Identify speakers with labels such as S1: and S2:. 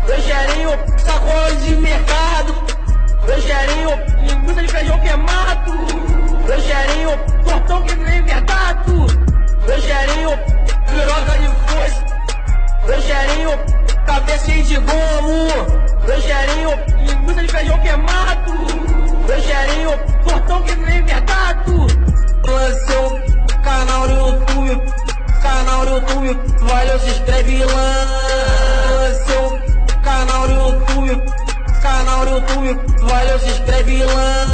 S1: Rogerinho, sacola de mercado. Rogerinho, linguiça de feijão queimado. Rogerinho, portão que vem verdado. Rogerinho, piroca de foice. Rogerinho, cabeça de gomo. Rogerinho, linguiça de feijão queimado. Rogerinho, portão que vem verdado. Seu canal no YouTube, valeu, se inscreve lá. Seu canal no YouTube, valeu, se inscreve lá.